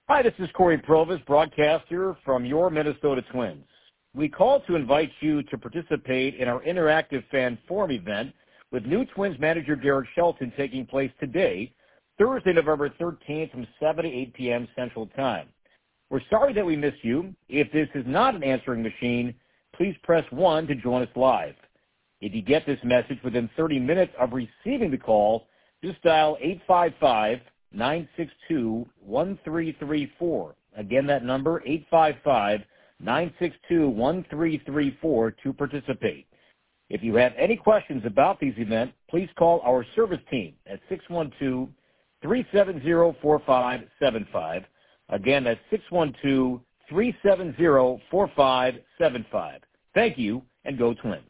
Hi, this is Corey Provis, broadcaster from your Minnesota Twins. We called to invite you to participate in our interactive fan forum event with new Twins manager Derek Shelton taking place today, Thursday, November 13th from 7 to 8 p.m. Central Time. We're sorry that we missed you. If this is not an answering machine, please press 1 to join us live. If you get this message within 30 minutes of receiving the call, just dial 855-962-1334. Again, that number, 855-962-1334 to participate. If you have any questions about these events, please call our service team at 612-370-4575. Again, that's 612-370-4575. Thank you, and go Twins.